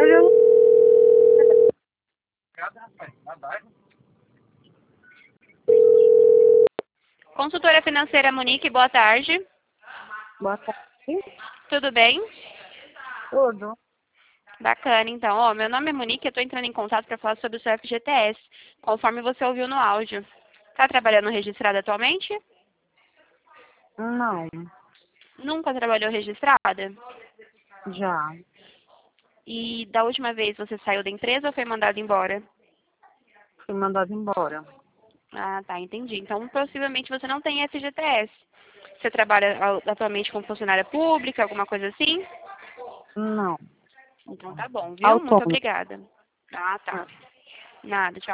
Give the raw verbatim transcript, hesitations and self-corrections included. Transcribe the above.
Mas eu Consultora financeira Monique, boa tarde. Boa tarde. Tudo bem? Tudo. Bacana, então. Ó, meu nome é Monique, eu estou entrando em contato para falar sobre o seu F G T S, conforme você ouviu no áudio. Está trabalhando registrada atualmente? Não, Nunca trabalhou registrada? já. E da última vez você saiu da empresa ou foi mandado embora? Fui mandado embora. Ah, tá, entendi. Então, possivelmente você não tem F G T S. Você trabalha a- atualmente como funcionária pública, alguma coisa assim? Não. Então tá bom, viu? Muito Autônomo. obrigada. Ah, tá. Nada, tchau.